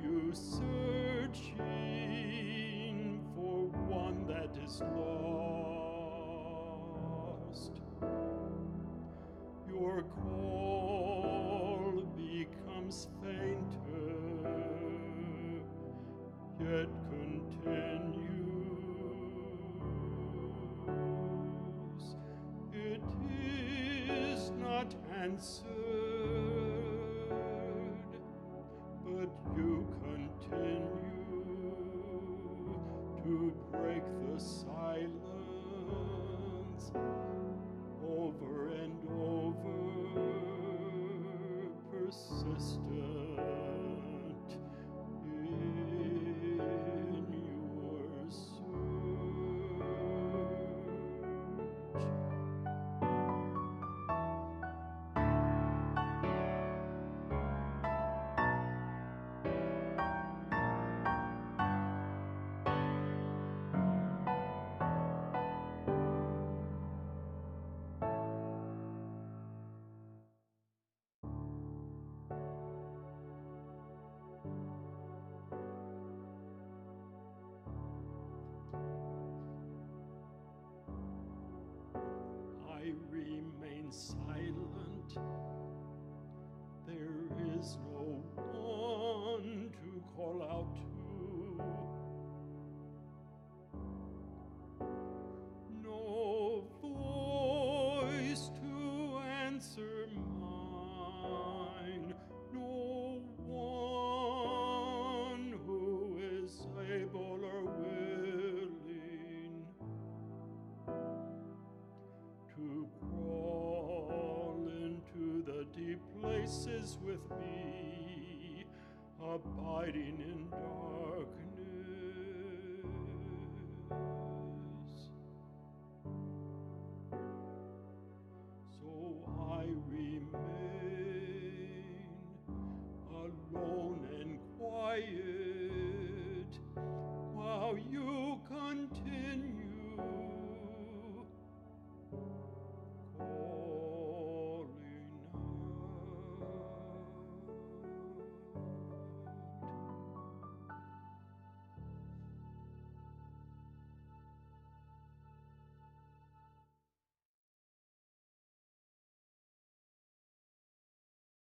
you searching for one that is lost? Your call becomes fainter, yet continues. It is not answered, but you continue to break the silence over and over, persistent in your search. I remain silent. There is no one to call out to, no voice to answer mine, no one who is able or willing to crawl into the deep places with me, abiding in darkness.